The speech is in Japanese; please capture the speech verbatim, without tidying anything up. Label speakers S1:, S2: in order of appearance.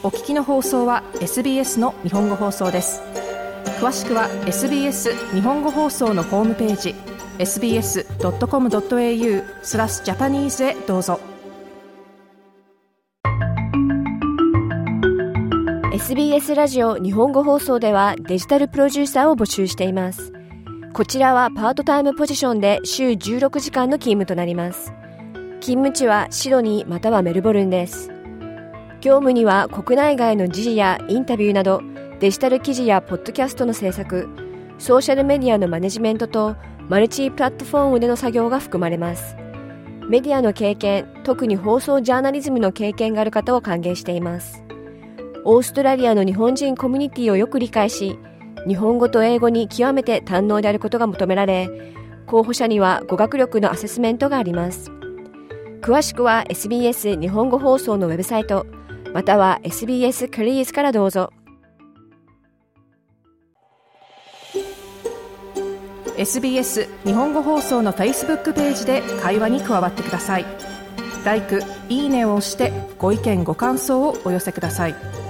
S1: お聞きの放送は エスビーエス の日本語放送です。詳しくは エスビーエス 日本語放送のホームページ エスビーエスドットコムドットエーユー スラスジャパニーズへどうぞ。
S2: エスビーエス ラジオ日本語放送ではデジタルプロデューサーを募集しています。こちらはパートタイムポジションで週じゅうろくじかんの勤務となります。勤務地はシドニーまたはメルボルンです。業務には国内外の時事やインタビューなどデジタル記事やポッドキャストの制作、ソーシャルメディアのマネジメントとマルチプラットフォームでの作業が含まれます。メディアの経験、特に放送ジャーナリズムの経験がある方を歓迎しています。オーストラリアの日本人コミュニティをよく理解し、日本語と英語に極めて堪能であることが求められ、候補者には語学力のアセスメントがあります。詳しくは エスビーエス 日本語放送のウェブサイト、または エスビーエス キャリーズからどうぞ。
S1: エスビーエス 日本語放送の Facebook ページで会話に加わってください。ライク、いいねを押してご意見ご感想をお寄せください。